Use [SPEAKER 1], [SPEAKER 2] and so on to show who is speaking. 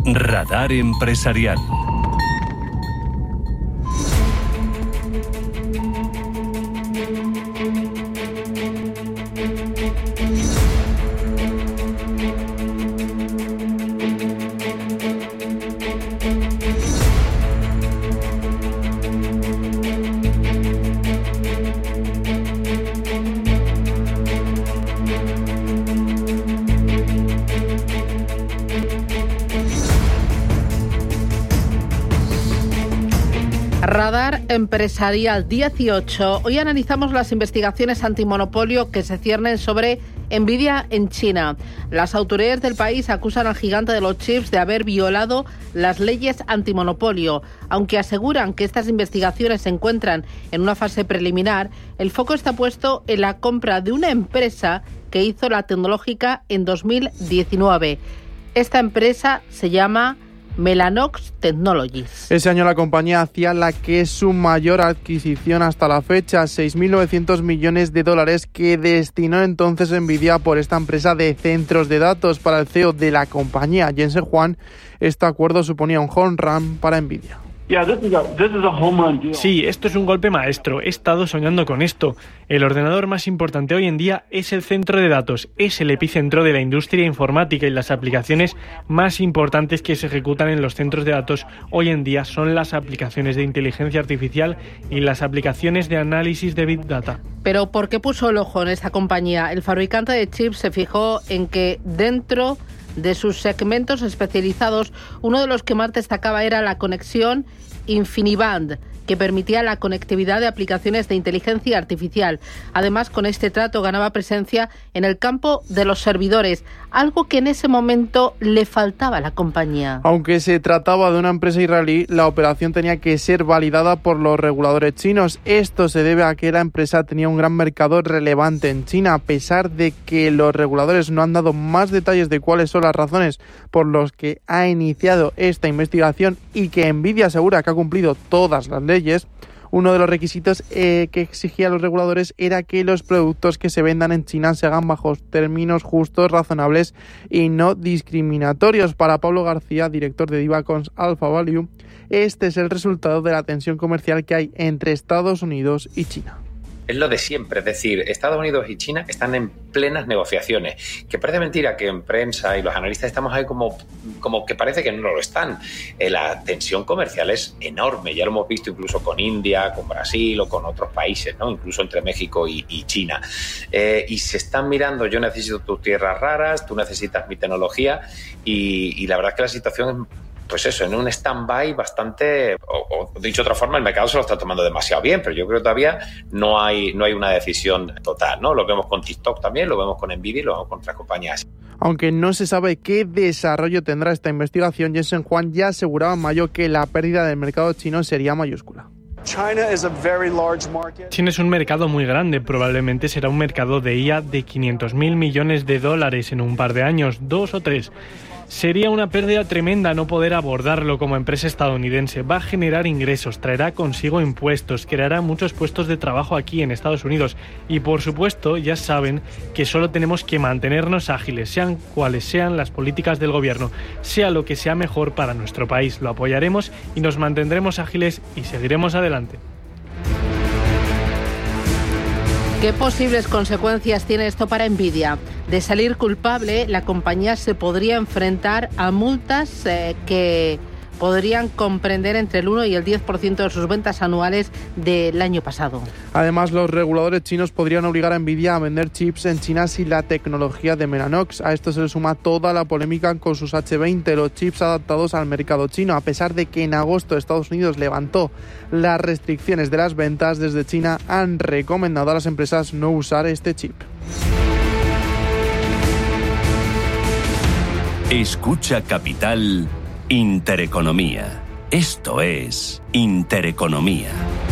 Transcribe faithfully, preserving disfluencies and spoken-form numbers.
[SPEAKER 1] Radar Empresarial.
[SPEAKER 2] Radar Empresarial dieciocho. Hoy analizamos las investigaciones antimonopolio que se ciernen sobre Nvidia en China. Las autoridades del país acusan al gigante de los chips de haber violado las leyes antimonopolio. Aunque aseguran que estas investigaciones se encuentran en una fase preliminar, el foco está puesto en la compra de una empresa que hizo la tecnológica en dos mil diecinueve. Esta empresa se llama Mellanox Technologies.
[SPEAKER 3] Ese año la compañía hacía la que es su mayor adquisición hasta la fecha, seis mil novecientos millones de dólares que destinó entonces Nvidia por esta empresa de centros de datos. Para el C E O de la compañía, Jensen Huang, este acuerdo suponía un home run para Nvidia.
[SPEAKER 4] Sí, esto es un golpe maestro. He estado soñando con esto. El ordenador más importante hoy en día es el centro de datos. Es el epicentro de la industria informática y las aplicaciones más importantes que se ejecutan en los centros de datos hoy en día son las aplicaciones de inteligencia artificial y las aplicaciones de análisis de Big Data.
[SPEAKER 2] Pero ¿por qué puso el ojo en esta compañía? El fabricante de chips se fijó en que dentro de sus segmentos especializados, uno de los que más destacaba era la conexión InfiniBand, que permitía la conectividad de aplicaciones de inteligencia artificial. Además, con este trato ganaba presencia en el campo de los servidores, algo que en ese momento le faltaba a la compañía.
[SPEAKER 3] Aunque se trataba de una empresa israelí, la operación tenía que ser validada por los reguladores chinos. Esto se debe a que la empresa tenía un gran mercado relevante en China, a pesar de que los reguladores no han dado más detalles de cuáles son las razones por las que ha iniciado esta investigación y que Nvidia asegura que ha cumplido todas las leyes. Uno de los requisitos eh, que exigían los reguladores era que los productos que se vendan en China se hagan bajo términos justos, razonables y no discriminatorios. Para Pablo García, director de Divacons Alpha Value, este es el resultado de la tensión comercial que hay entre Estados Unidos y China.
[SPEAKER 5] Es lo de siempre, es decir, Estados Unidos y China están en plenas negociaciones, que parece mentira que en prensa y los analistas estamos ahí como, como que parece que no lo están. Eh, la tensión comercial es enorme, ya lo hemos visto incluso con India, con Brasil o con otros países, ¿no? Incluso entre México y, y China. Eh, y se están mirando, yo necesito tus tierras raras, tú necesitas mi tecnología y, y la verdad es que la situación es, pues eso, en un stand-by bastante, o, o dicho de otra forma, el mercado se lo está tomando demasiado bien, pero yo creo que todavía no hay, no hay una decisión total, ¿no? Lo vemos con TikTok también, lo vemos con Nvidia y lo vemos con otras compañías.
[SPEAKER 3] Aunque no se sabe qué desarrollo tendrá esta investigación, Jensen Huang ya aseguraba en mayo que la pérdida del mercado chino sería mayúscula.
[SPEAKER 4] China es un mercado muy grande, probablemente será un mercado de I A de quinientos mil millones de dólares en un par de años, dos o tres. Sería una pérdida tremenda no poder abordarlo como empresa estadounidense. Va a generar ingresos, traerá consigo impuestos, creará muchos puestos de trabajo aquí en Estados Unidos. Y por supuesto, ya saben que solo tenemos que mantenernos ágiles, sean cuales sean las políticas del gobierno, sea lo que sea mejor para nuestro país. Lo apoyaremos y nos mantendremos ágiles y seguiremos adelante.
[SPEAKER 2] ¿Qué posibles consecuencias tiene esto para Nvidia? De salir culpable, la compañía se podría enfrentar a multas eh, que podrían comprender entre el uno y el diez por ciento de sus ventas anuales del año pasado.
[SPEAKER 3] Además, los reguladores chinos podrían obligar a Nvidia a vender chips en China sin la tecnología de Mellanox. A esto se le suma toda la polémica con sus hache veinte, los chips adaptados al mercado chino. A pesar de que en agosto Estados Unidos levantó las restricciones de las ventas, desde China han recomendado a las empresas no usar este chip.
[SPEAKER 1] Escucha Capital Intereconomía. Esto es Intereconomía.